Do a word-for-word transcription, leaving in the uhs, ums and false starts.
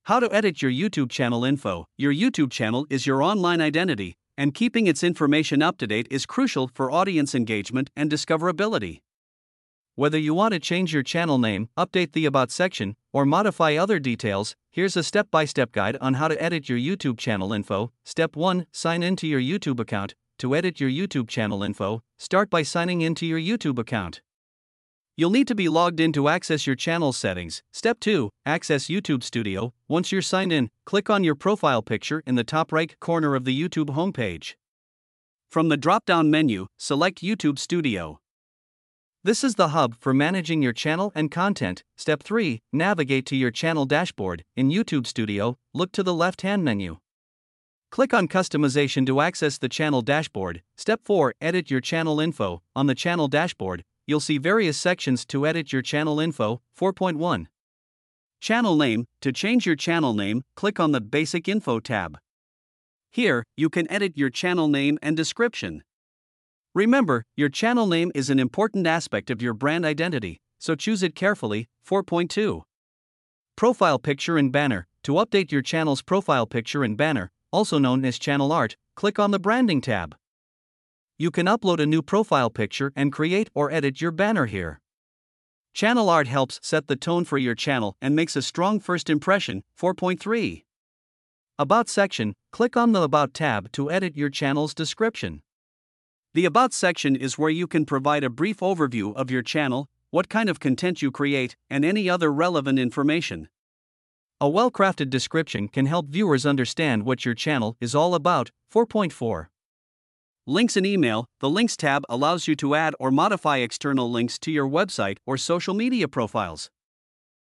How to edit your YouTube channel info. Your YouTube channel is your online identity, and keeping its information up to date is crucial for audience engagement and discoverability. Whether you want to change your channel name, update the About section, or modify other details, here's a step-by-step guide on how to edit your YouTube channel info. Step one. Sign into your YouTube account. To edit your YouTube channel info, start by signing into your YouTube account. You'll need to be logged in to access your channel settings. Step two. Access YouTube Studio. Once you're signed in, click on your profile picture in the top right corner of the YouTube homepage. From the drop-down menu, select YouTube Studio. This is the hub for managing your channel and content. Step three. Navigate to your channel dashboard. In YouTube Studio, look to the left-hand menu. Click on Customization to access the channel dashboard. Step four. Edit your channel info. On the channel dashboard, you'll see various sections to edit your channel info. four point one. Channel name. To change your channel name, click on the Basic Info tab. Here, you can edit your channel name and description. Remember, your channel name is an important aspect of your brand identity, so choose it carefully. four point two. Profile picture and banner. To update your channel's profile picture and banner, also known as channel art, click on the Branding tab. You can upload a new profile picture and create or edit your banner here. Channel art helps set the tone for your channel and makes a strong first impression. four point three. About section. Click on the About tab to edit your channel's description. The About section is where you can provide a brief overview of your channel, what kind of content you create, and any other relevant information. A well-crafted description can help viewers understand what your channel is all about. four point four. Links and email. The Links tab allows you to add or modify external links to your website or social media profiles.